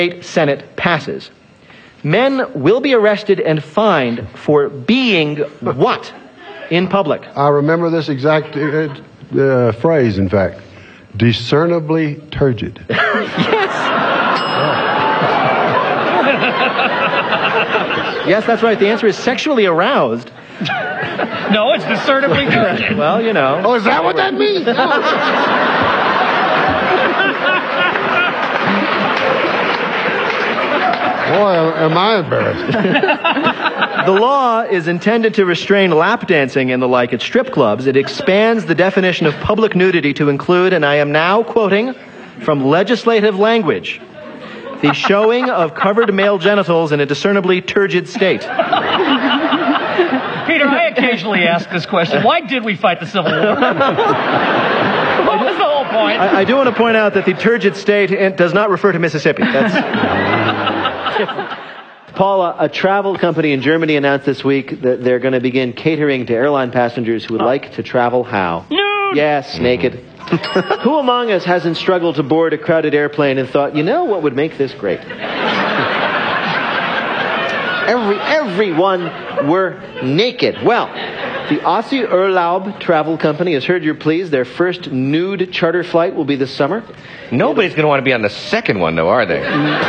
Senate passes, men will be arrested and fined for being what in public? I remember this exact phrase, in fact. Discernibly turgid. Yes, that's right. The answer is sexually aroused. No, it's discernibly turgid. Well, you know. Oh, is that what that means? Boy, am I embarrassed. The law is intended to restrain lap dancing and the like at strip clubs. It expands the definition of public nudity to include, and I am now quoting from legislative language, the showing of covered male genitals in a discernibly turgid state. Peter, I occasionally ask this question. Why did we fight the Civil War? What was the whole point? I do want to point out that the turgid state does not refer to Mississippi. That's... Paula, a travel company in Germany announced this week that they're going to begin catering to airline passengers who would like to travel how? Nude! Yes, naked. Who among us hasn't struggled to board a crowded airplane and thought, you know what would make this great? Everyone were naked. Well, the Aussie Urlaub travel company has heard your pleas. Their first nude charter flight will be this summer. Nobody's going to want to be on the second one, though, are they?